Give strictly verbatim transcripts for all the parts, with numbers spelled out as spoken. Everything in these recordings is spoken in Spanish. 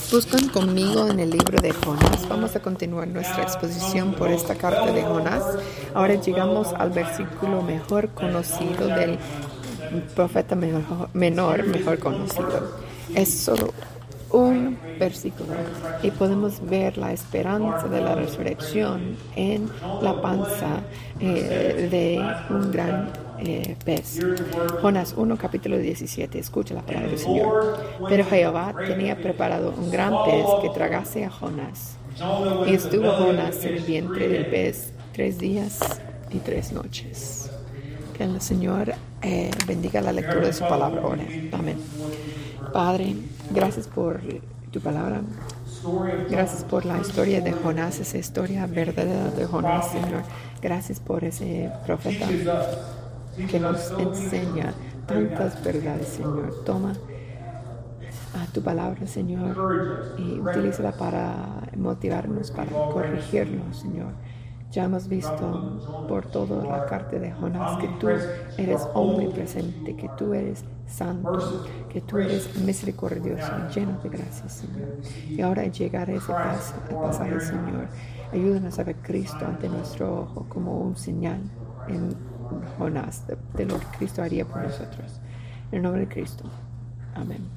Buscan conmigo en el libro de Jonás. Vamos a continuar nuestra exposición por esta carta de Jonás. Ahora llegamos al versículo mejor conocido del profeta mejor, menor, mejor conocido. Es solo un versículo y podemos ver la esperanza de la resurrección en la panza eh, de un gran eh, pez. Jonás uno, capítulo diecisiete. Escucha la palabra del Señor. Pero Jehová tenía preparado un gran pez que tragase a Jonás. Y estuvo Jonás en el vientre del pez tres días y tres noches. Que el Señor eh, bendiga la lectura de su palabra ahora. Amén. Padre, gracias por tu palabra. Gracias por la historia de Jonás, esa historia verdadera de Jonás, Señor. Gracias por ese profeta que nos enseña tantas verdades, Señor. Toma a tu palabra, Señor, y utilízala para motivarnos, para corregirnos, Señor. Ya hemos visto por toda la carta de Jonás que tú eres omnipresente, que tú eres santo, que tú eres misericordioso, lleno de gracia, Señor. Y ahora al llegar a ese pas- pasaje, Señor, ayúdanos a ver Cristo ante nuestro ojo como un señal en Jonás de, de lo que Cristo haría por nosotros. En el nombre de Cristo. Amén.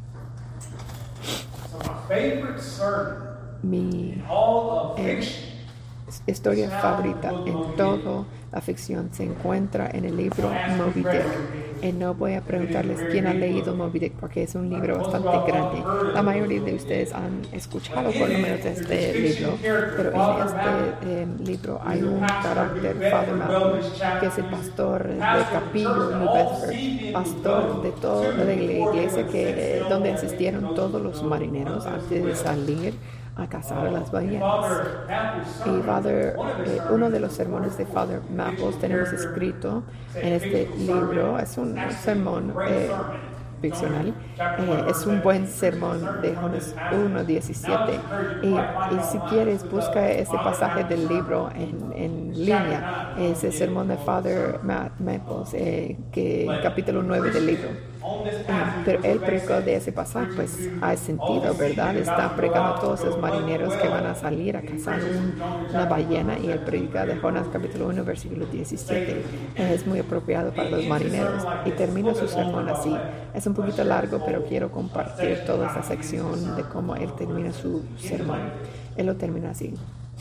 Mi eh, historia favorita en toda la ficción se encuentra en el libro Moby Dick. Y no voy a preguntarles quién ha leído Moby Dick porque es un libro bastante grande. La mayoría de ustedes han escuchado por lo menos de este libro, pero en este eh, libro hay un carácter, Father Malcolm, que es el pastor de Capillo, New Bedford, pastor de toda la iglesia que, eh, donde asistieron todos los marineros antes de salir a cazar a las ballenas. Y Father, eh, uno de los sermones de Father Maples tenemos escrito en este libro, es un sermón eh, ficcional, eh, es un buen sermón de Jonás uno diecisiete, y, y si quieres busca ese pasaje del libro en, en línea, ese sermón de Father Maples, eh, que capítulo nueve del libro. Eh, pero él predicó de ese pasaje, pues hay sentido, ¿verdad? Está predicando a todos esos marineros que van a salir a cazar un, una ballena, y él predica de Jonás capítulo uno versículo diecisiete. Eh, es muy apropiado para los marineros y termina su sermón así. Es un poquito largo, pero quiero compartir toda esa sección de cómo él termina su sermón. Él lo termina así.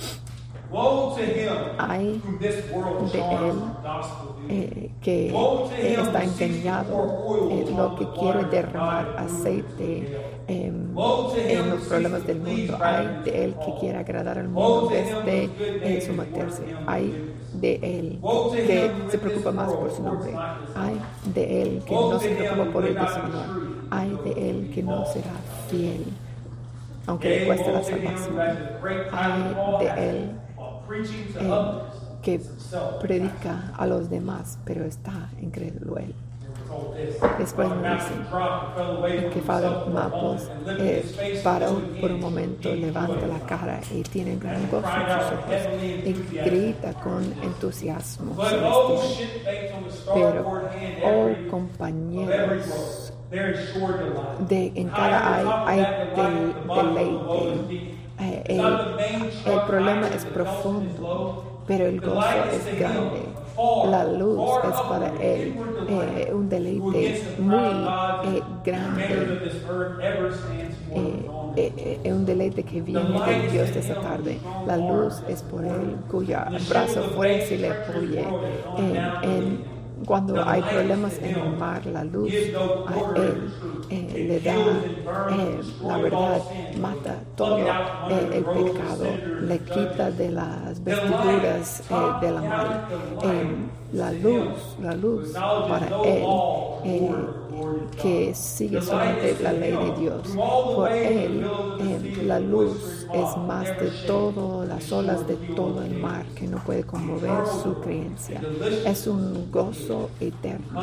Hay de él eh, que eh, está engañado, eh, lo que quiere derramar aceite eh, en los problemas del mundo. Hay de él que quiere agradar al mundo desde eh, someterse. Hay de él que se preocupa más por su nombre. Hay de él que no se preocupa por el deshonor. Hay de él que no será fiel, aunque le cueste la salvación. Hay de él Eh, que predica a los demás, pero está incrédulo él. Después me dicen que Father Maples eh, paró por un momento, levanta la cara y tiene gran gozo en sus ojos y grita con entusiasmo celestial. Pero, oh compañeros, de, en cada hay, hay del, deleite. Eh, el, el problema es profundo, pero el gozo es grande. La luz es para él eh, un deleite muy eh, grande, eh, eh, eh, un deleite que viene del Dios de esa tarde. La luz es por él, cuyo brazo fuerte se le apoye. Eh, en, Cuando hay problemas en el mar, la luz a él eh, le da eh, la verdad, mata todo eh, el pecado, le quita de las vestiduras eh, de la mar. Eh, la luz, la luz para él, eh, que sigue solamente la ley de Dios. Por él, eh, la luz es más de todo, las olas de todo el mar, que no puede conmover su creencia. Es un gozo eterno.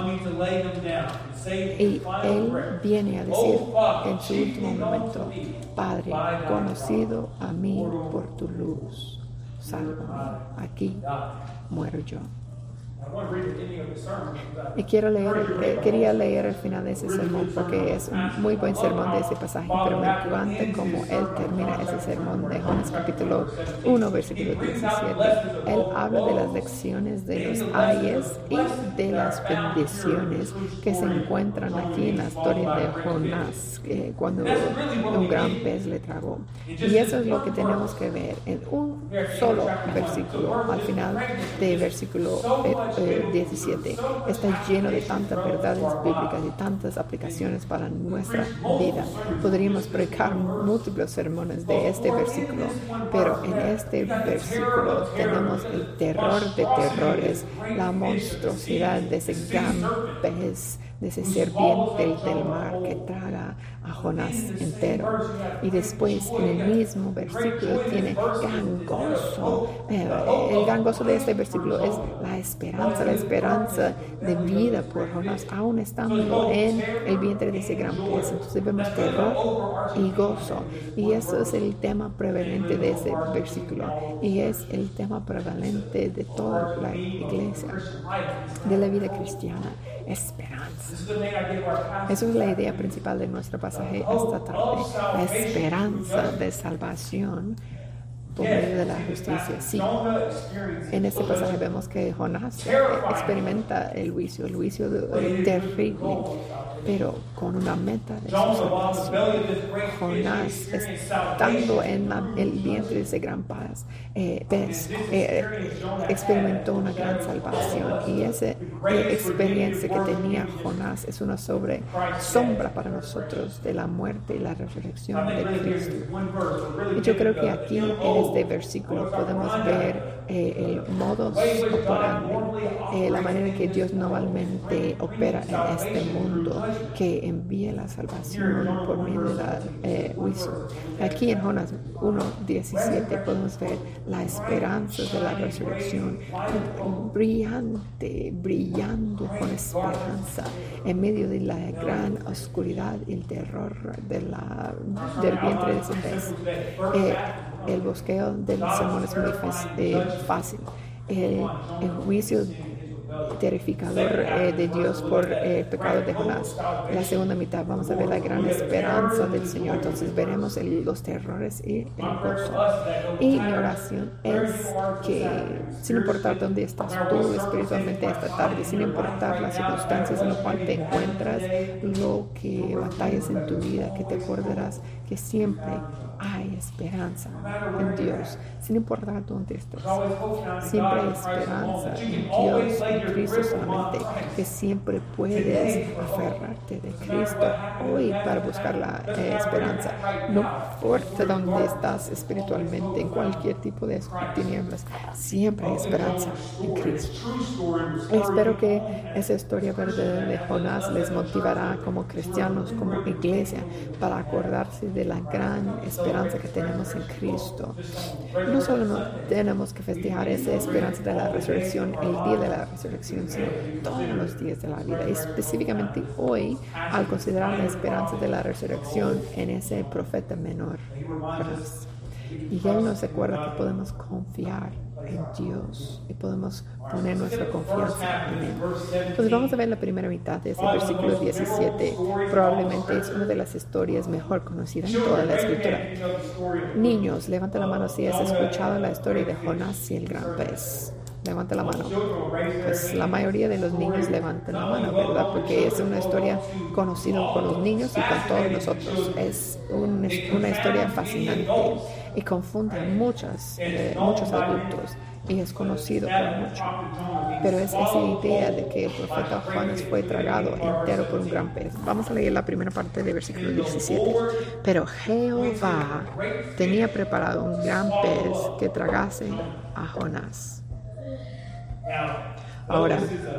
Y él viene a decir en su último momento: Padre, conocido a mí por tu luz, sálvame, aquí muero yo. Y quiero leer, eh, quería leer el final de ese sermón porque es un muy buen sermón de ese pasaje, pero me encanta cómo él termina ese sermón de Jonás capítulo uno, versículo diecisiete. Él habla de las lecciones de los ayes y de las bendiciones que se encuentran aquí en la historia de Jonás, eh, cuando un gran pez le tragó. Y eso es lo que tenemos que ver en un solo versículo, al final del versículo eh, eh, diecisiete. Está lleno de tantas verdades bíblicas y tantas aplicaciones para nuestra vida. Podríamos predicar múltiples sermones de este versículo, pero en este versículo tenemos el terror de terrores, la monstruosidad de ese gran pez, de ese serpiente del mar que traga a Jonás entero. Y después en el mismo versículo tiene gran gozo. Eh, el gran gozo de este versículo es la esperanza, la esperanza de vida por Jonás, aún estando en el vientre de ese gran pez. Entonces vemos terror y gozo. Y eso es el tema prevalente de ese versículo. Y es el tema prevalente de toda la iglesia, de la vida cristiana. Esperanza. Eso es la idea principal de nuestro pasaje esta tarde. La esperanza de salvación por medio de la justicia. Sí, en este pasaje vemos que Jonás experimenta el juicio, el juicio terrible, pero con una meta de su salvación. Jonás, estando en la, el vientre de ese gran pez, eh, pez eh, experimentó una gran salvación, y esa eh, experiencia que tenía Jonás es una sobre, sombra para nosotros de la muerte y la resurrección de Cristo. Y yo creo que aquí en este versículo podemos ver eh, el modus operandi, eh, la manera en que Dios normalmente opera en este mundo, que envía la salvación por medio de la eh, juicio. Aquí en Jonás uno diecisiete podemos ver la esperanza de la resurrección, brillante, brillando con esperanza en medio de la gran oscuridad y el terror de la, del vientre de ese pez. Eh, el bosqueo del sermón es muy fácil. Eh, fácil. El, el juicio terrificador eh, de Dios por eh, el pecado de Jonás. En la segunda mitad vamos a ver la gran esperanza del Señor. Entonces veremos el, los terrores y el gozo. Y mi oración es que, sin importar dónde estás tú espiritualmente esta tarde, sin importar las circunstancias en las cuales te encuentras, lo que batallas en tu vida, que te acordarás que siempre hay esperanza en Dios, sin importar dónde estés. Siempre hay esperanza en Dios, en Cristo solamente, que siempre puedes aferrarte de Cristo hoy para buscar la eh, esperanza. No importa dónde estás espiritualmente, en cualquier tipo de tinieblas, siempre hay esperanza en Cristo. Espero que esa historia verdadera de Jonás les motivará como cristianos, como iglesia, para acordarse de la gran esperanza que tenemos en Cristo. No solo no tenemos que festejar esa esperanza de la resurrección el día de la resurrección, sino todos los días de la vida, específicamente hoy, al considerar la esperanza de la resurrección en ese profeta menor, Jonás. Y Él nos recuerda que podemos confiar en Dios y podemos poner nuestra confianza en Él. Entonces vamos a ver la primera mitad de ese versículo diecisiete. Probablemente es una de las historias mejor conocidas en toda la Escritura. Niños, levanta la mano si has escuchado la historia de Jonás y el gran pez. Levanta la mano. Pues la mayoría de los niños levantan la mano, ¿verdad? Porque es una historia conocida con los niños y con todos nosotros. Es un, una historia fascinante y confunde a muchas, eh, muchos adultos, y es conocido por mucho. Pero es esa idea de que el profeta Jonás fue tragado entero por un gran pez. Vamos a leer la primera parte del versículo diecisiete. Pero Jehová tenía preparado un gran pez que tragase a Jonás. Ahora,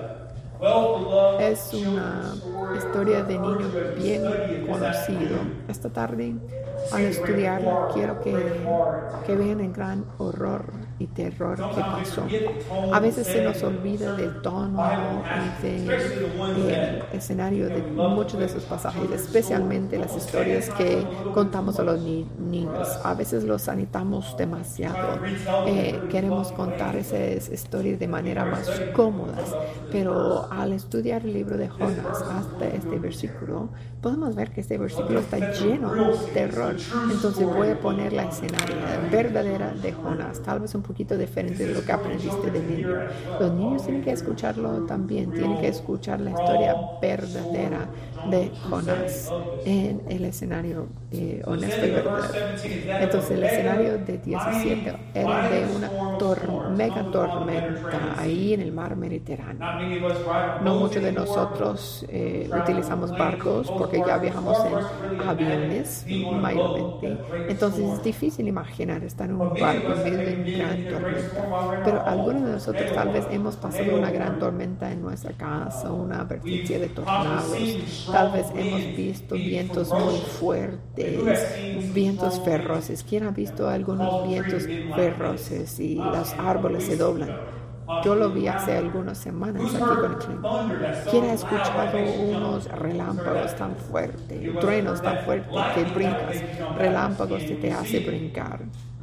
es una historia de niño bien conocido. Esta tarde, al estudiarla, quiero que, que vean el gran horror y terror que pasó. A veces se nos olvida del tono y del escenario de muchos de esos pasajes, especialmente las historias que contamos a los ni niños. A veces los sanitamos demasiado. Eh, queremos contar esas historias de manera más cómoda, pero al estudiar el libro de Jonás hasta este versículo, podemos ver que este versículo está lleno de terror. Entonces voy a poner la escena verdadera de Jonás, tal vez un poquito diferente de lo que aprendiste de niño. Los niños tienen que escucharlo también, tienen que escuchar la historia verdadera de Jonás en el escenario eh, honesto y verdadero. Entonces el escenario de diecisiete era de una tor mega tormenta ahí en el mar Mediterráneo. No muchos de nosotros eh, utilizamos barcos porque ya viajamos en aviones mayormente. Entonces es difícil imaginar estar en un barco en medio de una gran tormenta. Pero algunos de nosotros tal vez hemos pasado una gran tormenta en nuestra casa, una advertencia de tornados. Tal vez hemos visto vientos muy fuertes, vientos feroces. ¿Quién ha visto algunos vientos feroces y los árboles se doblan? Yo lo vi hace algunas semanas aquí con el clima. ¿Quién ha escuchado unos relámpagos tan fuertes, truenos tan fuertes que brincas, relámpagos que te hace brincar?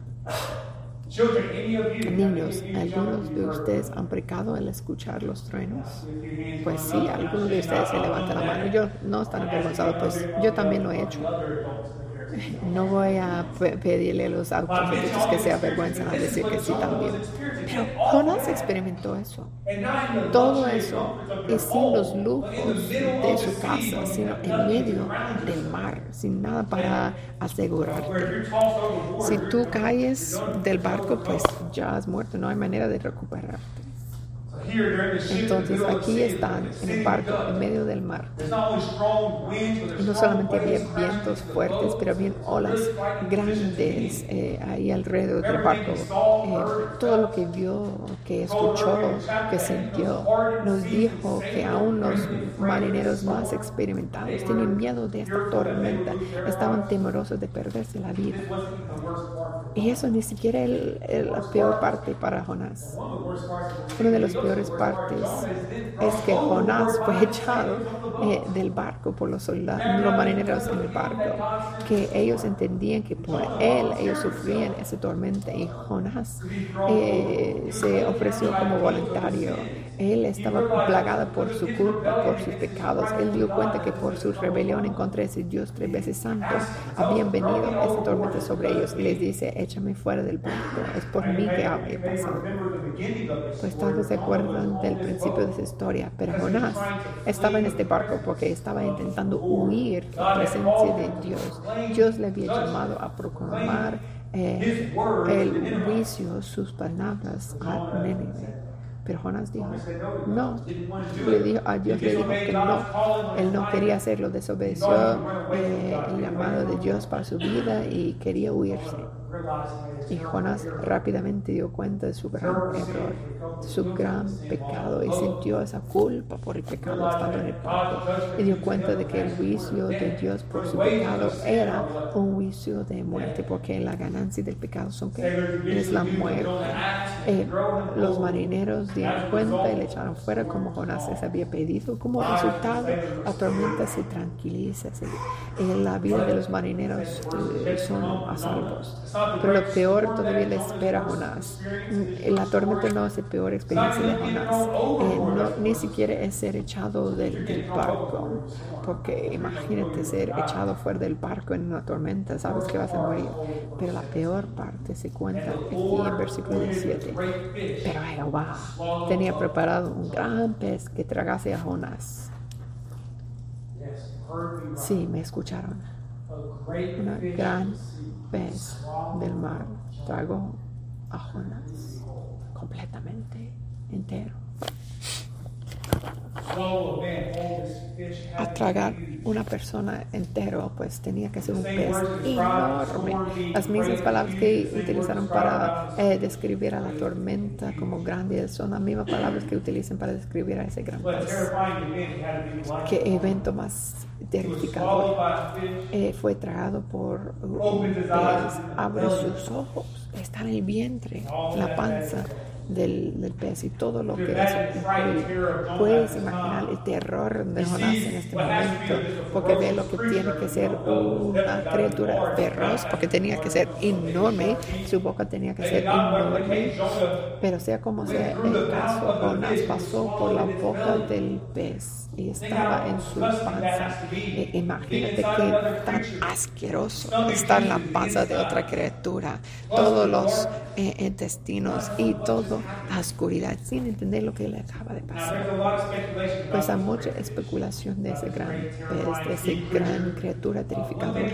Niños, ¿algunos de ustedes han brincado al escuchar los truenos? Pues sí, algunos de ustedes se levantan la mano. Yo no están avergonzados, pues yo también lo he hecho. No voy a pedirle a los adultos que se avergüenzan a decir que sí también. Pero Jonás experimentó eso. Todo eso es sin los lujos de su casa, sino en medio del mar, sin nada para asegurarte. Si tú caes del barco, pues ya has muerto, no hay manera de recuperarte. Entonces aquí están en el barco en medio del mar y no solamente había vientos fuertes, pero había olas grandes eh, ahí alrededor del barco. Eh, todo lo que vio, que escuchó, que sintió, nos dijo que aún los marineros más experimentados tienen miedo de esta tormenta, estaban temerosos de perderse la vida. Y eso ni siquiera es la peor parte para Jonás. Una de las peores partes es que Jonás fue echado eh, del barco por los soldados, los marineros en el barco, que ellos entendían que por él ellos sufrían esa tormenta, y Jonás eh, se ofreció como voluntario. Él estaba plagado por su culpa, por sus pecados. Él dio cuenta que por su rebelión en contra de ese Dios tres veces santo habían venido esta tormenta sobre ellos, y les dice: échame fuera del barco, es por mí que ha pasado. Pues tal vez se acuerdan del principio de esa historia, pero Jonás estaba en este barco porque estaba intentando huir de la presencia de Dios. Dios le había llamado a proclamar eh, el juicio, sus palabras a Nínive. Pero Jonás dijo, no, le dijo, a Dios le dijo que no, él no quería hacerlo, desobedeció eh, el llamado de Dios para su vida y quería huirse. Y Jonás rápidamente dio cuenta de su gran error, de su gran pecado, y sintió esa culpa por el pecado estando en el barco, y dio cuenta de que el juicio de Dios por su pecado era un juicio de muerte, porque la ganancia del pecado son que es la muerte. Eh, los marineros dieron cuenta y le echaron fuera como Jonás les había pedido. Como resultado, la tormenta se tranquiliza, se, eh, la vida de los marineros eh, son a salvos. Pero lo peor todavía le espera a Jonás. La tormenta no es la peor experiencia de Jonás. Eh, no, ni siquiera es ser echado del, del barco, porque imagínate ser echado fuera del barco en una tormenta, sabes que vas a morir. Pero la peor parte se cuenta aquí en versículo diecisiete. Pero Jehová tenía preparado un gran pez que tragase a Jonás. Sí, me escucharon. Una gran pez del mar tragó a Jonás completamente entero. a tragar una persona entero, pues tenía que ser un pez enorme. Las mismas palabras que utilizaron para eh, describir a la tormenta como grande son las mismas palabras que utilizan para describir a ese gran pez. Qué evento más terrificador. Eh, fue tragado por un pez. Abre sus ojos, está en el vientre, la panza Del, del pez y todo lo que eso incluye. Puedes imaginar el terror de Jonás en este momento, porque ve lo que tiene que ser una criatura feroz, porque tenía que ser enorme, su boca tenía que ser enorme, pero sea como sea el caso, Jonás pasó por la boca del pez y estaba en su panza. E imagínate qué tan asqueroso estar en la panza de otra criatura, todos los eh, intestinos y todo la oscuridad, sin entender lo que le acaba de pasar. Pues hay mucha especulación de ese gran pez, de esa gran criatura terrificadora.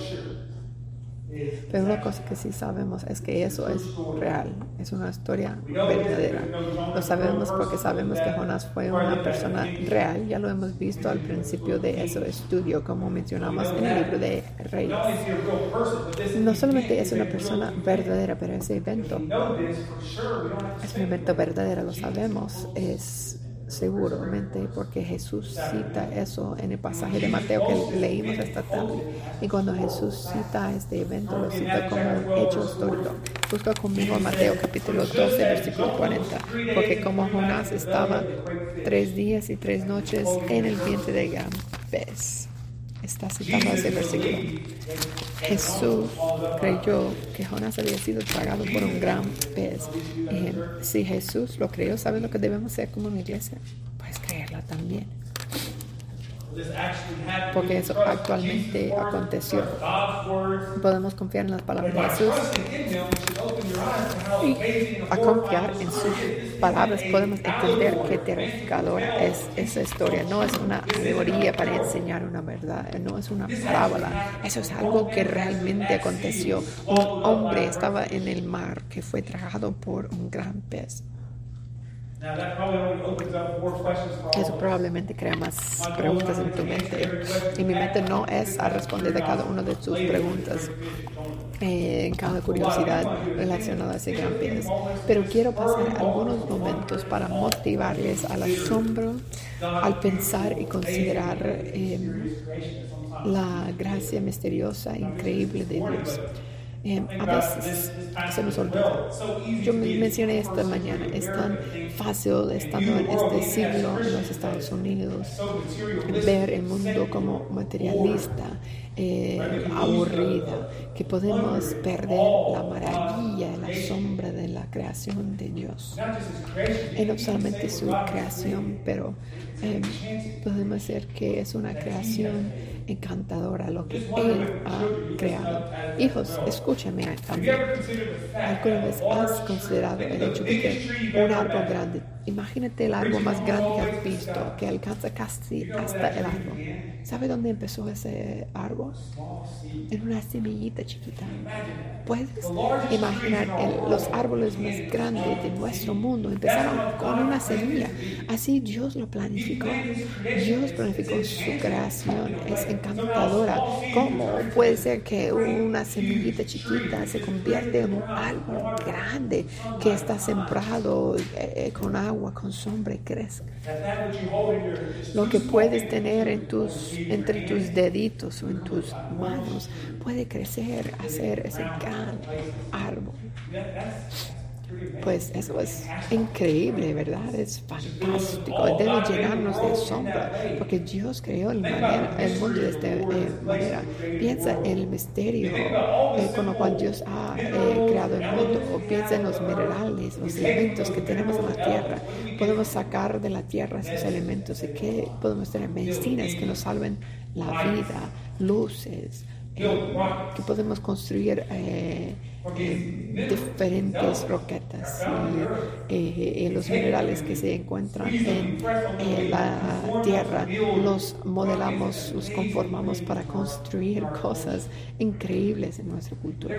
Pero una cosa que sí sabemos es que eso es real, es una historia verdadera. Lo sabemos porque sabemos que Jonás fue una persona real, ya lo hemos visto al principio de ese estudio, como mencionamos en el libro de Reyes. No solamente es una persona verdadera, pero ese evento es un evento verdadero, lo sabemos, es seguramente porque Jesús cita eso en el pasaje de Mateo que leímos esta tarde. Y cuando Jesús cita este evento, lo cita como un hecho histórico. Busca conmigo Mateo capítulo doce, versículo cuarenta. Porque como Jonás estaba tres días y tres noches en el vientre del gran pez. Está citando ese versículo. Jesús creyó que Jonás había sido tragado por un gran pez. Y si Jesús lo creyó, ¿sabes lo que debemos hacer como una iglesia? Pues creerla también. Porque eso actualmente aconteció. Podemos confiar en las palabras de Jesús y a confiar en sus palabras podemos entender qué terrificadora es esa historia. No es una alegoría para enseñar una verdad, no es una parábola. Eso es algo que realmente aconteció. Un hombre estaba en el mar que fue tragado por un gran pez. Eso probablemente crea más preguntas en tu mente. Y mi mente no es a responder de cada una de tus preguntas, eh, en cada curiosidad relacionada a ese gran pez. Pero quiero pasar algunos momentos para motivarles al asombro, al pensar y considerar eh, la gracia misteriosa e increíble de Dios. Eh, a veces se nos olvida. Yo me mencioné esta mañana, es tan fácil estando en este siglo en los Estados Unidos ver el mundo como materialista, eh, aburrida, que podemos perder la maravilla, la sombra de la creación de Dios. Y no solamente su creación, pero eh, podemos decir que es una creación encantadora lo que Él ha creado. Hijos, escúchame también. ¿Alguna vez has considerado el hecho de que un árbol grande, imagínate el árbol más grande que has visto, que alcanza casi hasta el árbol? ¿Sabe dónde empezó ese árbol? En una semillita chiquita. ¿Puedes imaginar el, los árboles más grandes de nuestro mundo empezaron con una semilla? Así Dios lo planificó. Dios planificó su creación. Es encantadora. ¿Cómo puede ser que una semillita chiquita se convierte en un árbol grande que está sembrado eh, con agua, con sombra y crezca? Lo que puedes tener en tus, entre tus deditos o en tus manos puede crecer, hacer ese gran árbol. Pues eso es increíble, ¿verdad? Es fantástico. Debe llenarnos de asombro, porque Dios creó el, manera, el mundo de esta eh, manera. Piensa en el misterio eh, con lo cual Dios ha eh, creado el mundo, o piensa en los minerales, los elementos que tenemos en la tierra. Podemos sacar de la tierra esos elementos y que podemos tener medicinas que nos salven la vida, luces, eh, que podemos construir eh, eh, diferentes roquetas y eh, los minerales que se encuentran en eh, la tierra. Los modelamos, los conformamos para construir cosas increíbles en nuestra cultura.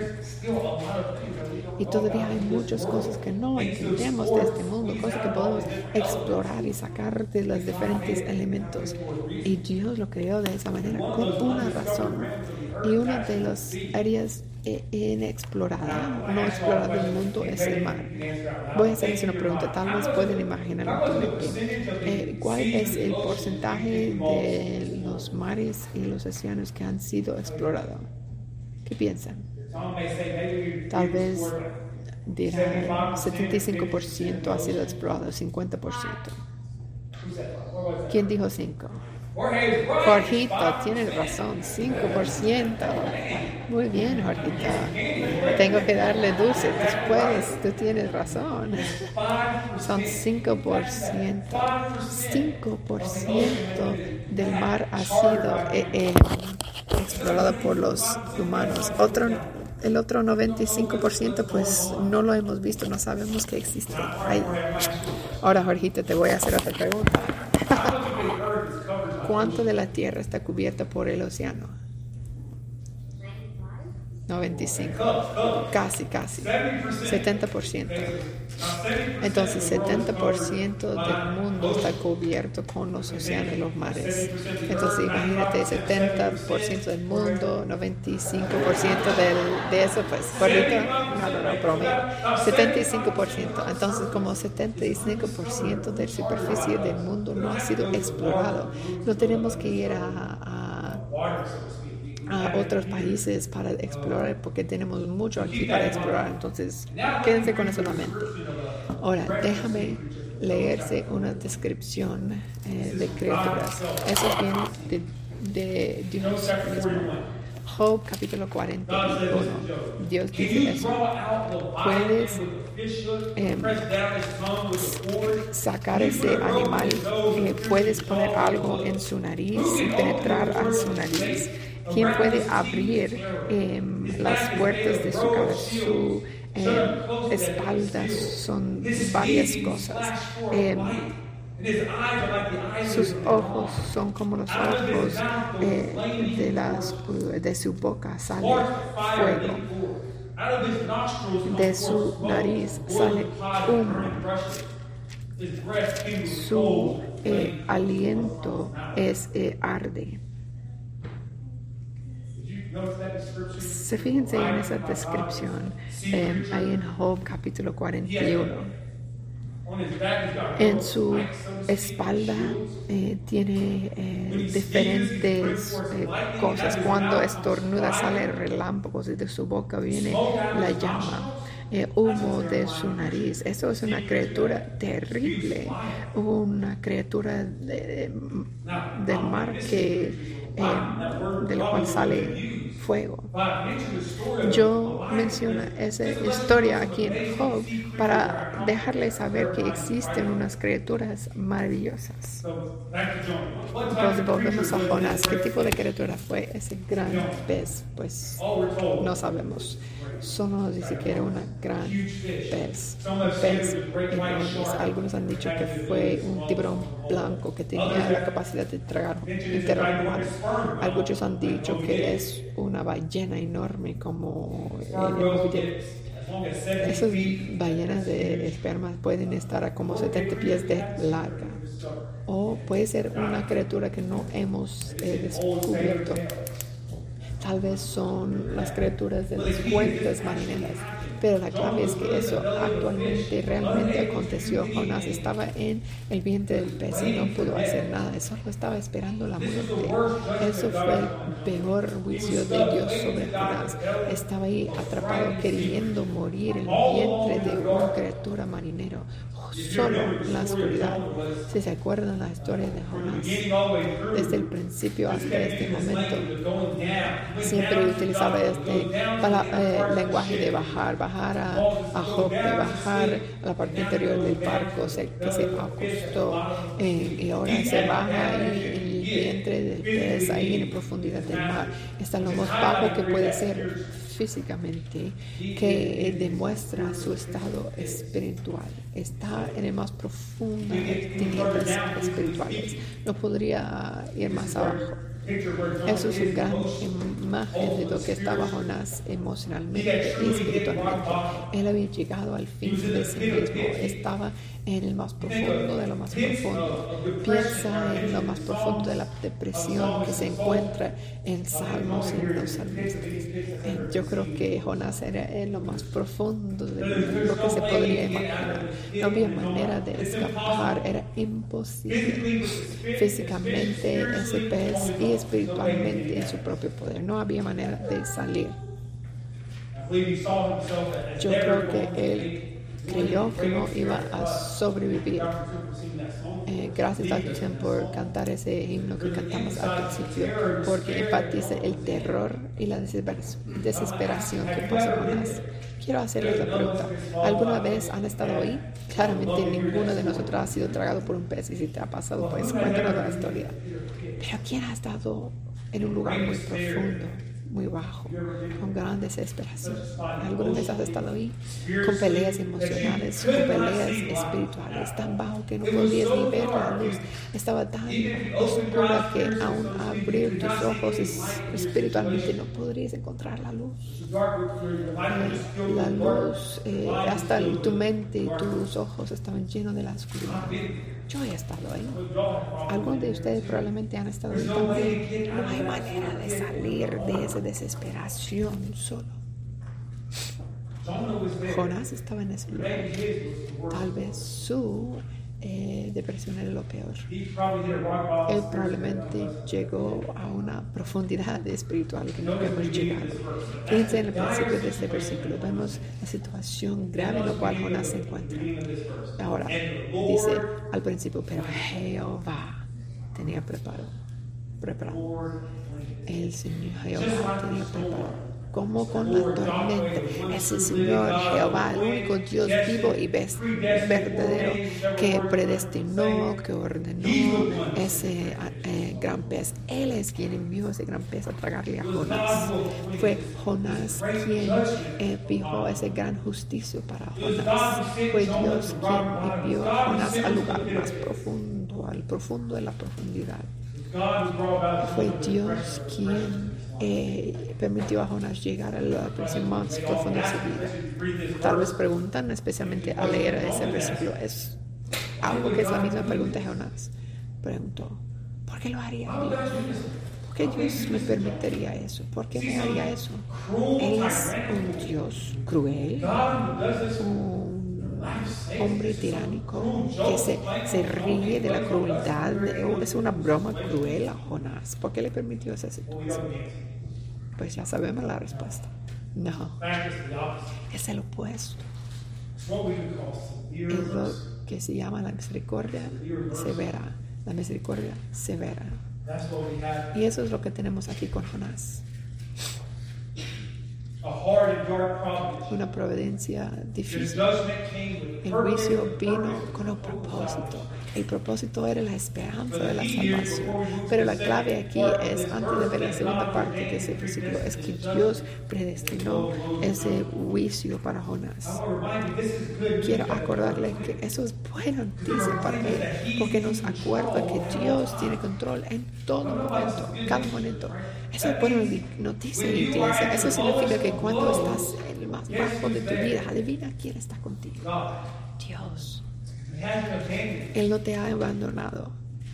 Y todavía hay muchas cosas que no entendemos de este mundo, cosas que podemos explorar y sacar de los diferentes elementos. Y Dios lo creó de esa manera con una razón. Y una de las áreas inexplorada, no explorada del mundo es el mar. Voy a hacerles una pregunta, tal vez pueden imaginar actualmente. Eh, ¿Cuál es el porcentaje de los mares y los océanos que han sido explorados? ¿Qué piensan? Tal vez dirán setenta y cinco por ciento ha sido explorado, cincuenta por ciento. ¿Quién dijo cinco? Jorgito, tienes razón, cinco por ciento. Muy bien, Jorgito. Tengo que darle dulce después, tú tienes razón. Son cinco por ciento. cinco por ciento del mar ha sido eh, eh, explorado por los humanos. Otro, el otro noventa y cinco por ciento pues no lo hemos visto, no sabemos que existe. Ahí. Ahora, Jorgito, te voy a hacer otra pregunta. ¿Cuánto de la Tierra está cubierta por el océano? noventa y cinco. Casi, casi. setenta por ciento. Entonces, setenta por ciento del mundo está cubierto con los océanos y los mares. Entonces, imagínate, setenta por ciento del mundo, noventa y cinco por ciento del, de eso, pues, correcto, no, no, no, promedio. setenta y cinco por ciento. Entonces, como setenta y cinco por ciento de la superficie del mundo no ha sido explorado, no tenemos que ir a, a a otros países para explorar, porque tenemos mucho aquí para explorar. Entonces, quédense con eso en la mente. Ahora, déjame leerse una descripción eh, de criaturas. Eso viene de, de Dios mismo. Job capítulo cuarenta y uno. Dios dice eso. Puedes eh, sacar ese animal, eh, puedes poner algo en su nariz y penetrar a su nariz. ¿Quién puede abrir eh, las puertas de su cabeza? Su eh, espalda son varias cosas. Eh, sus ojos son como los ojos eh, de, las, de su boca sale fuego. De su nariz sale humo. Su eh, aliento es eh, arde. Se fíjense en esa descripción eh, ahí en Job capítulo cuarenta y uno. En su espalda eh, tiene eh, diferentes eh, cosas. Cuando estornuda sale relámpagos y de su boca viene la llama. Eh, humo de su nariz. Eso es una criatura terrible, una criatura de, de, del mar que eh, de la cual sale fuego. Yo menciono esa historia aquí en Job para dejarles saber que existen unas criaturas maravillosas. Entonces volvemos a Jonás. ¿Qué tipo de criatura fue ese gran pez? Pues no sabemos. Solo nos dice que era una gran pez, un pez enorme. Algunos han dicho que fue un tiburón blanco que tenía la capacidad de tragar entero humano. Algunos han dicho que es una ballena enorme como el video. Esas ballenas de esperma pueden estar a como setenta pies de larga. O puede ser una criatura que no hemos eh, descubierto. Tal vez son las criaturas de las cuencas marineras, pero la clave es que eso actualmente realmente aconteció. Jonás estaba en el vientre del pez y no pudo hacer nada, solo estaba esperando la muerte. Eso fue el peor juicio de Dios sobre Jonás. Estaba ahí atrapado queriendo morir en el vientre de una criatura marinero, solo en la oscuridad. Si se acuerdan la historia de Jonás, desde el principio hasta este momento, siempre utilizaba este para, eh, lenguaje de bajar, bajar a, a Jope, bajar a la parte interior del barco, se, que se acostó eh, y ahora se baja y, vientre del pez, ahí en la profundidad del mar, está lo más bajo que puede ser físicamente, que demuestra su estado espiritual. Está en el más profundo de tinieblas espirituales. No podría ir más abajo. Eso es una gran imagen de lo que estaba Jonás emocionalmente y espiritualmente. Él había llegado al fin de sí mismo. Estaba en el más profundo de lo más profundo. Piensa en lo más profundo de la depresión que se encuentra en Salmos y en los salmistas. Yo creo que Jonás era en lo más profundo de lo que se podría imaginar. No había manera de escapar, era imposible. Físicamente ese pez y espiritualmente en su propio poder. No había manera de salir. Yo creo que él creyó que no iba a sobrevivir. Eh, gracias a Cristian por cantar ese himno que cantamos al principio, porque enfatiza el terror y la desesperación que pasa con Jonás. Quiero hacerles la pregunta: ¿alguna vez han estado ahí? Claramente ninguno de nosotros ha sido tragado por un pez, y si te ha pasado, pues cuéntanos la historia. Pero ¿quién ha estado en un lugar muy profundo, muy bajo, con gran desesperación? ¿Alguna vez has estado ahí? Con peleas emocionales, con peleas espirituales, tan bajo que no podías ni ver la luz. Estaba tan oscura que aún abrir tus ojos espiritualmente no podrías encontrar la luz. Eh, la luz, eh, hasta tu mente y tus ojos estaban llenos de la oscuridad. Yo he estado ahí. Algunos de ustedes probablemente han estado ahí también. No hay manera de salir de esa desesperación solo. Jonás estaba en ese lugar. Tal vez su eh, depresión era lo peor. Él probablemente llegó a una profundidad espiritual que no hemos llegado. Fíjense en el principio de este versículo. Vemos la situación grave en la cual Jonás se encuentra. Ahora, dice al principio, pero Jehová tenía preparado. preparado. El Señor Jehová tenía preparado. Como con la tormenta, ese Señor Jehová, el único Dios vivo y verdadero, que predestinó, que ordenó ese eh, gran pez. Él es quien envió ese gran pez a tragarle a Jonás. Fue Jonás quien eh, fijó ese gran justicia para Jonás. Fue Dios quien envió a Jonás al lugar más profundo, al profundo de la profundidad. Fue Dios quien Eh, permitió a Jonás llegar a la prisión más profunda de su vida. Tal vez preguntan, especialmente al leer ese versículo, es algo que es la misma pregunta de Jonás. Preguntó, ¿por qué lo haría Dios? ¿Por qué Dios me permitiría eso? ¿Por qué me haría eso? Él es un Dios cruel, un hombre tiránico que se, se ríe de la crueldad. Es una broma cruel a Jonás. ¿Por qué le permitió esa situación? Pues ya sabemos la respuesta. No. Es el opuesto. Es lo que se llama la misericordia severa. La misericordia severa. Y eso es lo que tenemos aquí con Jonás. Una providencia difícil. El juicio vino con un propósito. El propósito era la esperanza de la salvación. Pero la clave aquí es, antes de ver la segunda parte de ese versículo, es que Dios predestinó ese juicio para Jonás. Quiero acordarle que eso es buena noticia para él, porque nos acuerda que Dios tiene control en todo momento, cada momento. Eso es buena noticia, iglesia. Eso significa que cuando estás en el más bajo de tu vida, adivina quién está contigo. Dios. Él no te ha abandonado.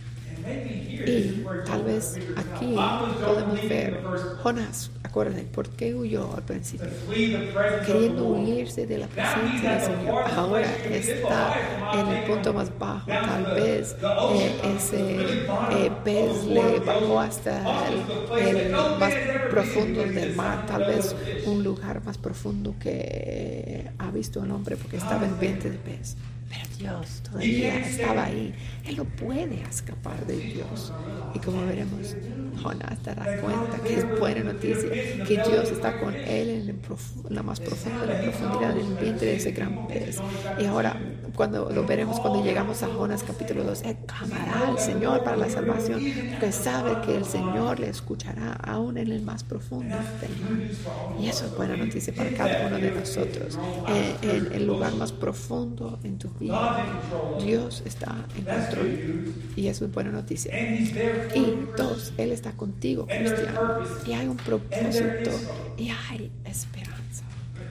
Y tal vez aquí podemos ver Jonás, acuérdense, ¿por qué huyó al principio? Queriendo huirse de la presencia del Señor. Ahora está en el punto más bajo. Tal vez eh, ese eh, pez le bajó hasta el, el más profundo del mar. Tal vez un lugar más profundo que ha visto el hombre, porque estaba en vientre de pez. Pero Dios todavía estaba ahí. Él no puede escapar de Dios. Y como veremos, Jonás dará cuenta que es buena noticia, que Dios está con él en, el prof- en la más profunda de la profundidad del vientre de ese gran pez. Y ahora, cuando lo veremos cuando llegamos a Jonás capítulo dos, él clamará al Señor para la salvación, porque sabe que el Señor le escuchará aún en el más profundo del mar. Y eso es buena noticia para cada uno de nosotros. En, en el lugar más profundo en tu vida, Dios está en control. Y eso es buena noticia. Y dos, Él está contigo, cristiano. Y hay un propósito y hay esperanza.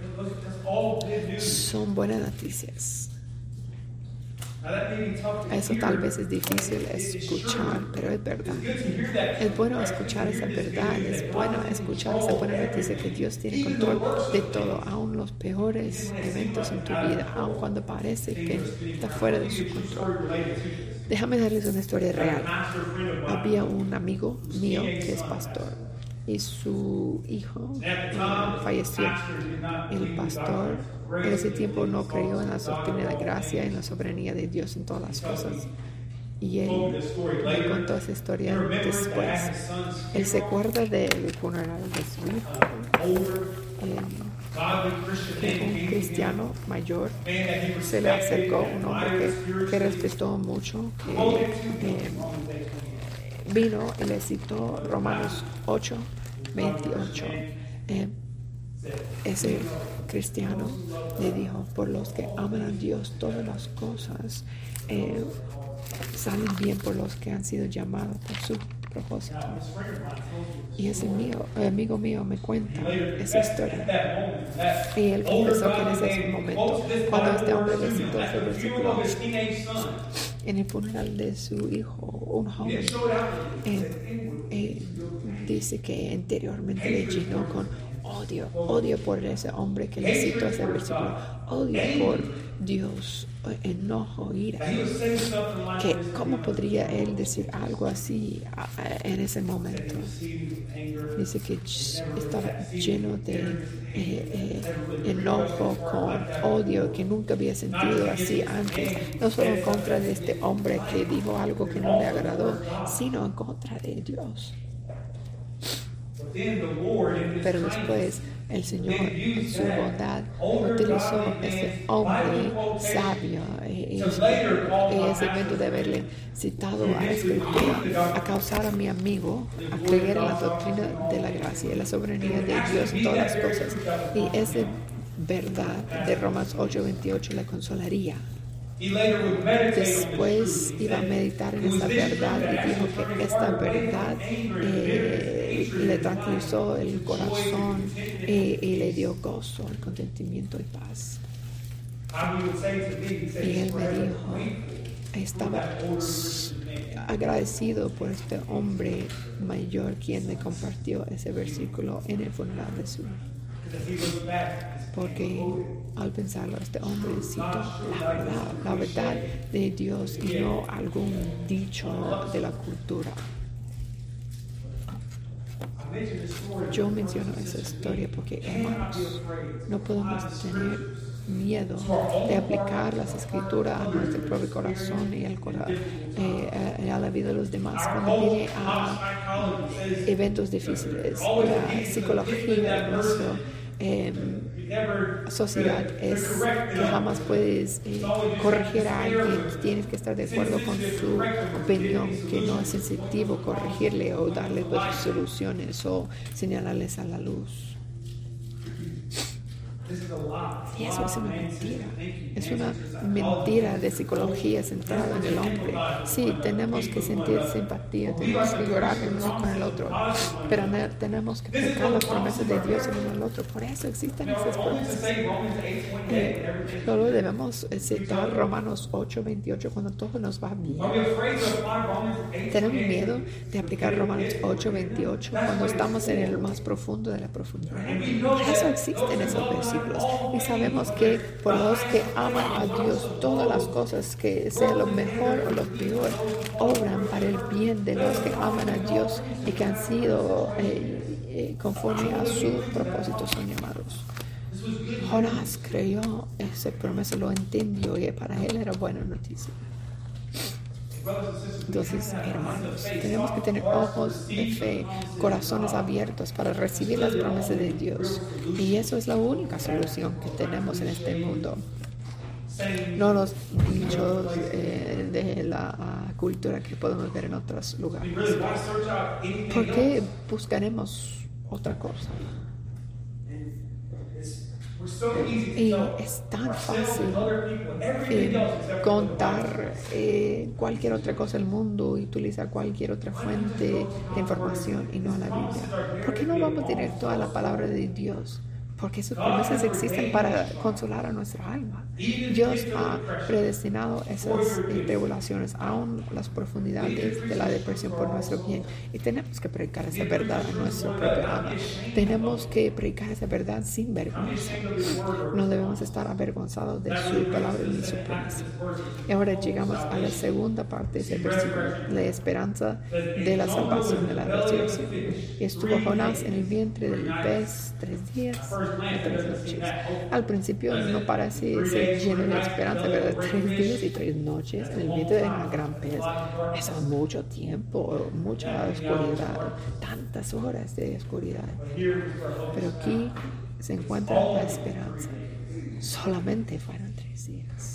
Son buenas noticias. Eso tal vez es difícil escuchar, pero es verdad. Es bueno escuchar esa verdad, es bueno escuchar esa buena noticia que Dios tiene control de todo, aun los peores eventos en tu vida, aun cuando parece que está fuera de su control. Déjame darles una historia real. Había un amigo mío que es pastor y su hijo eh, falleció. El pastor en ese tiempo no creyó en la doctrina de la gracia, en la soberanía de Dios en todas las cosas. Y él me contó esa historia después. Él se acuerda del funeral de su hijo. Eh, un cristiano mayor se le acercó, un hombre que, que respetó mucho, que eh, vino y le citó Romanos ocho, veintiocho. Eh, ese cristiano le dijo: por los que aman a Dios, todas las cosas eh, salen bien por los que han sido llamados por su propósito. Y ese mío, amigo mío me cuenta esa historia. Y él confesó que en ese momento, cuando este hombre le citó ese versículo en el funeral de su hijo, un joven, eh, eh, dice que interiormente le llenó con odio, odio por ese hombre que le citó ese versículo, odio por Dios, enojo, ira. Que cómo podría él decir algo así en ese momento. Dice que estaba lleno de eh, eh, enojo, con odio, que nunca había sentido así antes, no solo en contra de este hombre que dijo algo que no le agradó, sino en contra de Dios. Pero después el Señor, en su bondad, utilizó a ese hombre sabio y, y ese evento de haberle citado a la Escritura a causar a mi amigo a creer en la doctrina de la gracia y la soberanía de Dios en todas las cosas. Y esa verdad de Romanos ocho veintiocho le consolaría. Después iba a meditar en esta verdad y dijo que esta verdad eh, le tranquilizó el corazón eh, y le dio gozo, el contentimiento y paz. Y él me dijo, estaba agradecido por este hombre mayor quien le compartió ese versículo en el funeral de su hijo. Porque al pensarlo, este hombre citó la verdad, la verdad de Dios y no algún dicho de la cultura. Yo menciono esa historia porque, hermanos, no podemos tener miedo de aplicar las escrituras a nuestro propio corazón y al cora- eh, a, a la vida de los demás. Cuando viene a eventos difíciles, la psicología de nuestro Eh, sociedad es que jamás puedes eh, corregir a alguien, tienes que estar de acuerdo con su opinión, que no es sensitivo corregirle o darle pues, soluciones o señalarles a la luz. Y eso es una mentira. Es una mentira de psicología centrada en el hombre. Sí, tenemos que sentir simpatía, tenemos que llorar el uno con el otro, pero tenemos que aplicar las promesas de Dios el uno al otro. Por eso existen esas promesas. Eh, solo debemos citar Romanos ocho veintiocho cuando todo nos va bien. Tenemos miedo de aplicar Romanos ocho veintiocho cuando estamos en el más profundo de la profundidad. Por eso existen esos versículos. Y sabemos que por los que aman a Dios, todas las cosas, que sea lo mejor o lo peor, obran para el bien de los que aman a Dios y que han sido eh, eh, conforme a su propósito son llamados. Jonás creyó esa promesa, lo entendió y para él era buena noticia. Entonces, hermanos, tenemos que tener ojos de fe, corazones abiertos para recibir las promesas de Dios. Y eso es la única solución que tenemos en este mundo. No los dichos eh, de la uh, cultura que podemos ver en otros lugares. ¿Por qué buscaremos otra cosa? Y es tan fácil eh, contar eh, cualquier otra cosa del mundo y utilizar cualquier otra fuente de información y no la Biblia. ¿Por qué no vamos directo a la palabra de Dios? Porque sus promesas existen para consolar a nuestra alma. Dios ha predestinado esas eh, tribulaciones, aún las profundidades de la depresión por nuestro bien. Y tenemos que predicar esa verdad a nuestro propio alma. Tenemos que predicar esa verdad sin vergüenza. No debemos estar avergonzados de su palabra ni su promesa. Y ahora llegamos a la segunda parte de ese versículo, la esperanza de la salvación, de la resurrección. Y estuvo Jonás en el vientre del pez tres días y tres noches. Al principio no parece ser lleno de esperanza, ¿verdad? Tres días y tres noches en el vientre de una gran pez. Eso es mucho tiempo, mucha oscuridad, tantas horas de oscuridad. Pero aquí se encuentra la esperanza. Solamente fueron tres días.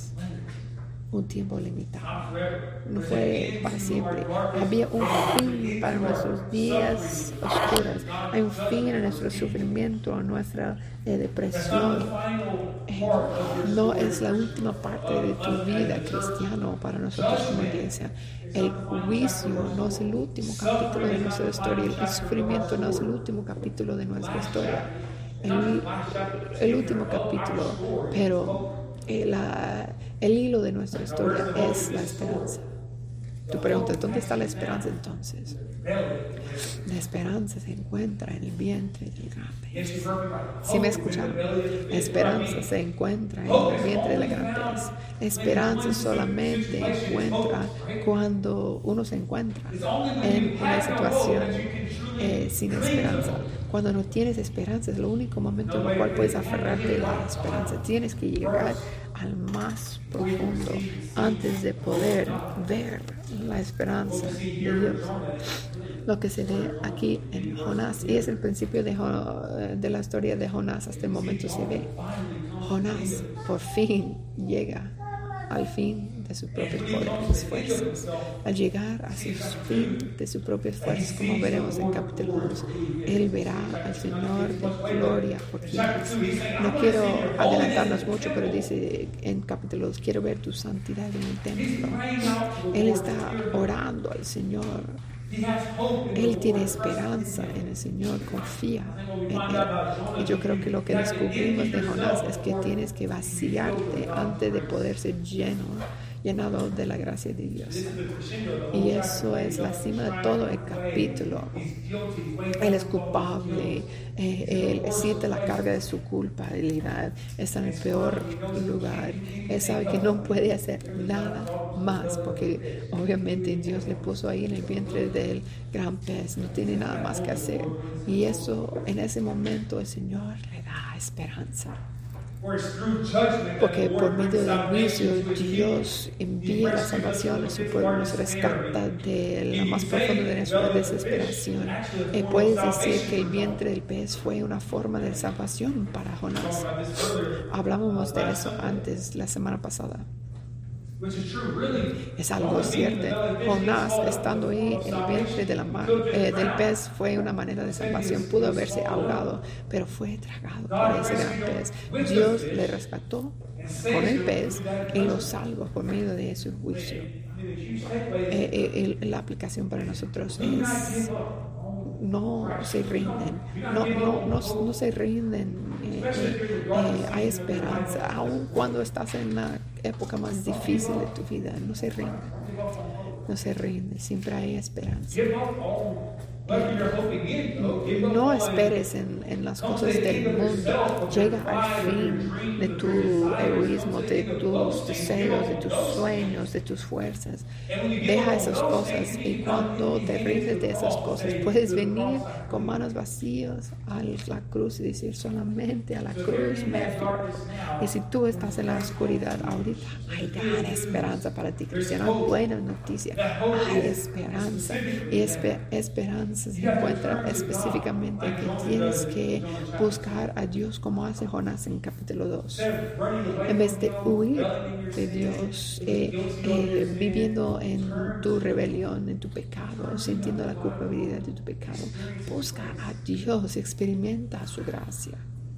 Un tiempo limitado. No fue para siempre. Había un fin para nuestros días oscuros. Hay un fin en nuestro sufrimiento, en nuestra eh, depresión. Eh, no es la última parte de tu vida cristiano para nosotros como iglesia. El juicio no es el último capítulo de nuestra historia. El sufrimiento no es el último capítulo de nuestra historia. El, el último capítulo, pero eh, la, el hilo de nuestra historia es la esperanza. Tú preguntas, ¿dónde está la esperanza entonces? La esperanza se encuentra en el vientre del gran pez. ¿Sí me escucharon? La esperanza se encuentra en el vientre del gran pez. La esperanza solamente encuentra cuando uno se encuentra en una situación eh, sin esperanza. Cuando no tienes esperanza, es el único momento en el cual puedes aferrarte a la esperanza. Tienes que llegar al más profundo antes de poder ver la esperanza de Dios. Lo que se ve aquí en Jonás, y es el principio de, de la historia de Jonás, hasta el momento se ve. Jonás por fin llega al fin de sus propios poderes, fuerzas. Al llegar a su fin de sus propias fuerzas, como veremos en capítulo dos, él verá al Señor de gloria por quienes. No quiero adelantarnos mucho, pero dice en capítulo dos, quiero ver tu santidad en el templo. Él está orando al Señor. Él tiene esperanza en el Señor, confía en Él. Y yo creo que lo que descubrimos de Jonás es que tienes que vaciarte antes de poder ser lleno, llenado de la gracia de Dios. Y eso es la cima de todo el capítulo. Él es culpable, eh, él siente la carga de su culpabilidad, está en el peor lugar. Él sabe que no puede hacer nada más, porque obviamente Dios le puso ahí en el vientre del gran pez, no tiene nada más que hacer. Y eso, en ese momento, el Señor le da esperanza. Porque por medio del juicio Dios envía la salvación a su pueblo, nos rescata de la más profunda de nuestra desesperación. Y puedes decir que el vientre del pez fue una forma de salvación para Jonás. Hablábamos de eso antes, la semana pasada. Es algo cierto. Jonás, estando ahí en el vientre de la mar, eh, del pez, fue una manera de salvación. Pudo haberse ahogado, pero fue tragado por ese gran pez. Dios le rescató con el pez y lo salvó por medio de su juicio. Eh, eh, la aplicación para nosotros es: no se rinden, no, no, no, no se rinden, eh, eh, eh, hay esperanza, aun cuando estás en la época más difícil de tu vida, no se rinden, no se rinden, siempre hay esperanza. Eh, no esperes en, en las cosas del mundo. Llega al fin de tu egoísmo, de tus deseos, de tus sueños, de tus fuerzas. Deja esas cosas y cuando te rindes de esas cosas puedes venir con manos vacías a la cruz y decir solamente a la cruz me fío. Y si tú estás en la oscuridad ahorita, hay gran esperanza para ti, cristiano. Buena noticia, hay esperanza. Y esper- esperanza se encuentra específicamente que tienes que buscar a Dios como hace Jonás en capítulo dos. En vez de huir de Dios, eh, eh, viviendo en tu rebelión, en tu pecado, sintiendo la culpabilidad de tu pecado, busca a Dios, experimenta su gracia.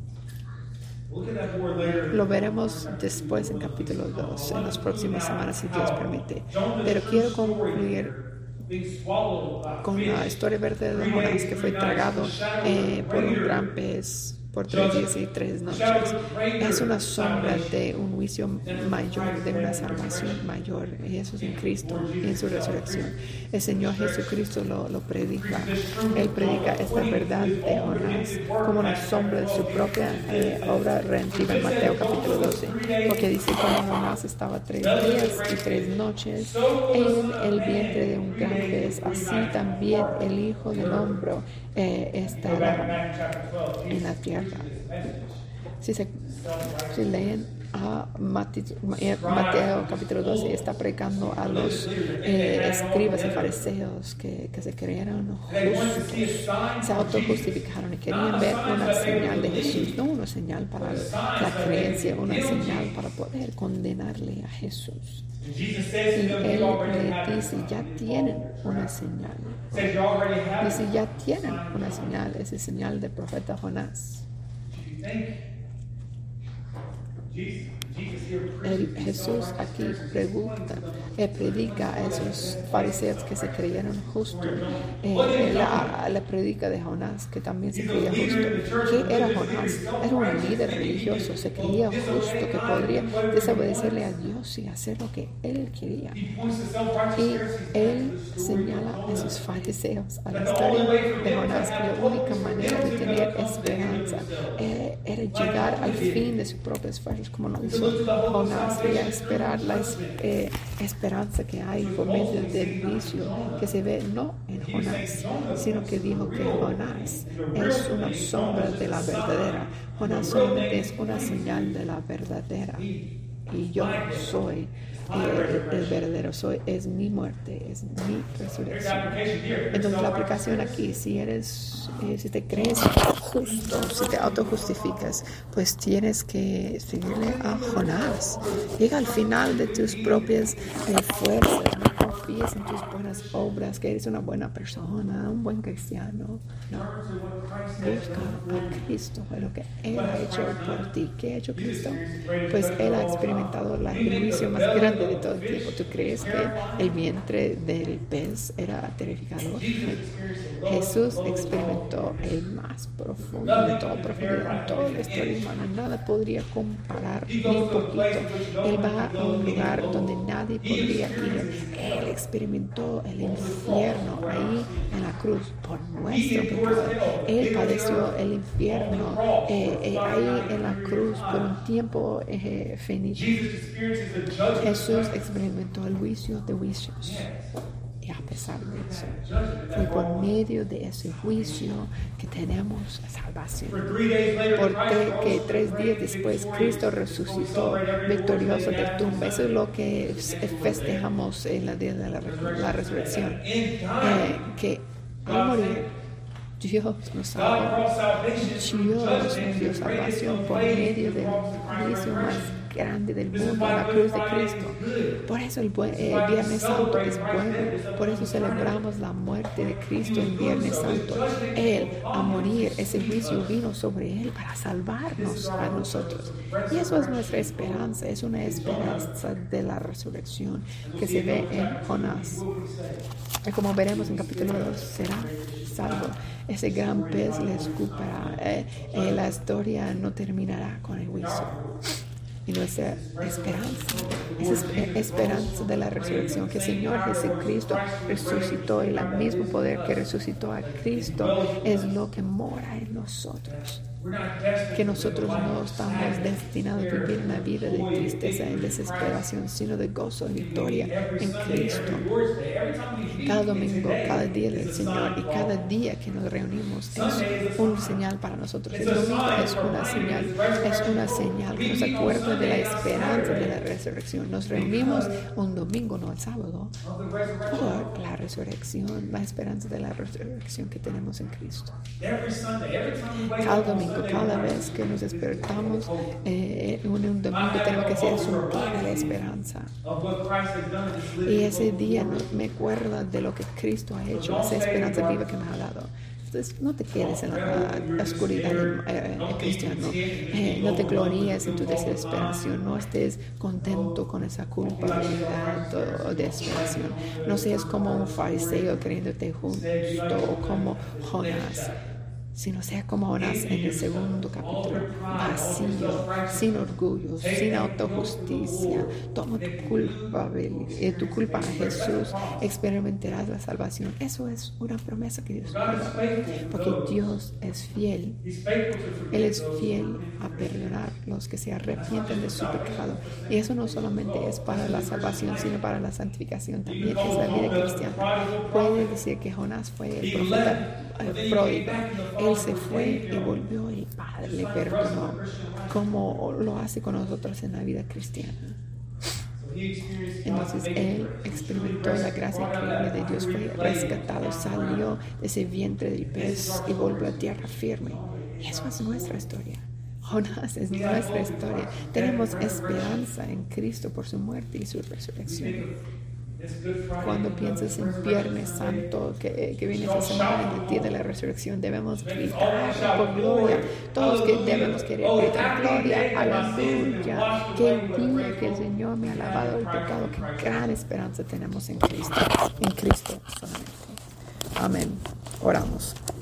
Lo veremos después en capítulo dos, en las próximas semanas, si Dios permite. Pero quiero concluir con la historia verdadera de Jonás, que fue tragado eh, por un gran pez por tres días y tres noches. Es una sombra de un juicio mayor, de una salvación mayor. Y eso es en Cristo y en su resurrección. El Señor Jesucristo lo, lo predica. Él predica esta verdad de Jonás como una sombra de su propia eh, obra redentiva en Mateo capítulo doce. Porque dice cuando Jonás estaba tres días y tres noches en el vientre de un gran pez, así también el Hijo del Hombre eh, estará en la tierra. Si, se, si leen a Mateo, Mateo capítulo doce, está predicando a los eh, escribas y fariseos que, que se creyeron justos, se autojustificaron y querían ver una señal de Jesús, no una señal para la creencia, una señal para poder condenarle a Jesús. Y Él le dice, ya tienen una señal. Dice, ya tienen una señal, esa señal del profeta Jonás. El Jesús aquí pregunta, eh, predica a esos fariseos que se creyeron justos. Eh, la, la predica de Jonás, que también se creía justo. ¿Qué era Jonás? Era un líder religioso, se creía justo, que podría desobedecerle a Dios y hacer lo que él quería. Y él señala a esos fariseos, a la historia de Jonás, que la única manera de tener esperanza eh, era llegar al fin de su propio esfuerzo, como lo hizo Jonás, y a esperar la eh, esperanza que hay por medio del juicio que se ve no en Jonás, sino que dijo que Jonás es una sombra de la verdadera. Jonás solamente es una señal de la verdadera. Y yo soy eh, el verdadero, soy, es mi muerte, es mi resurrección. Entonces la aplicación aquí, si eres, eh, si te crees justo, si te autojustificas, pues tienes que seguirle a Jonás. Llega al final de tus propias eh, fuerzas, no confíes en tus buenas obras, que eres una buena persona, un buen cristiano. No, busca a Cristo, es lo que Él ha hecho por ti. ¿Qué ha hecho Cristo? Pues Él ha experimentado la juicio más grande de todo el tiempo. ¿Tú crees que el vientre del pez era terrificador? Jesús experimentó el más profundo de toda profundidad, toda la historia humana. Nada podría comparar ni un poquito. Él va a un lugar donde nadie podría ir. Él experimentó el infierno ahí en la cruz por nuestro pecado. Él padeció el infierno eh, eh, ahí en la cruz por un tiempo eh, finito. Jesús experimentó el juicio de juicios. Y a pesar de eso, fue por medio de ese juicio que tenemos salvación. Porque tres días después Cristo resucitó victorioso del tumba. Eso es lo que festejamos en la día de la, la resurrección. Eh, que al morir, Dios nos salvó. Dios nos dio salvación por medio del juicio más grande del mundo, la cruz de Cristo. Por eso el, buen, el Viernes Santo es bueno. Por eso celebramos la muerte de Cristo en Viernes Santo. Él, a morir, ese juicio vino sobre Él para salvarnos a nosotros. Y eso es nuestra esperanza. Es una esperanza de la resurrección que se ve en Jonás. Y como veremos en capítulo dos, será salvo. Ese gran pez le escupará. Eh, eh, la historia no terminará con el juicio. y nuestra esperanza, esa esperanza de la resurrección, que el Señor Jesucristo resucitó, y el mismo poder que resucitó a Cristo es lo que mora en nosotros. Que nosotros no estamos destinados a vivir una vida de tristeza y desesperación, sino de gozo y victoria en Cristo. Cada domingo, cada día del Señor y cada día que nos reunimos es una señal para nosotros. El domingo es una señal, es una señal que nos acuerda de la esperanza de la resurrección. Nos reunimos un domingo, no el sábado, por la resurrección, la esperanza de la resurrección que tenemos en Cristo. Cada domingo, cada vez que nos despertamos eh, en un domingo, tenemos que hacer es un día de la esperanza. Y ese día no, me acuerda de lo que Cristo ha hecho, esa esperanza viva que me ha dado. Entonces, no te quedes en la, la oscuridad eh, cristiano, eh, no te gloríes en tu desesperación, no estés contento con esa culpabilidad o desesperación. No seas como un fariseo creyéndote justo o como Jonás, sino sea como Jonás en el segundo capítulo, vacío, sin orgullo, sin autojusticia. Toma tu culpa, eh, tu culpa a Jesús, experimentarás la salvación. Eso es una promesa que Dios nos da, porque Dios es fiel. Él es fiel a perdonar a los que se arrepienten de su pecado. Y eso no solamente es para la salvación, sino para la santificación también, que es la vida cristiana. Puede decir que Jonás fue el profeta eh, pródigo. Él se fue y volvió, y el Padre le perdonó, como lo hace con nosotros en la vida cristiana. Entonces él experimentó la gracia increíble de Dios, fue rescatado, salió de ese vientre del pez y volvió a tierra firme. Y eso es nuestra historia. Jonás es nuestra historia. Tenemos esperanza en Cristo por su muerte y su resurrección. Cuando piensas en Viernes Santo, que, que viene esta semana, el día de la resurrección, debemos gritar por gloria. Todos que debemos querer gritar gloria, aleluya. Qué día que el Señor me ha lavado el pecado. Qué gran esperanza tenemos en Cristo, en Cristo solamente. Amén. Oramos.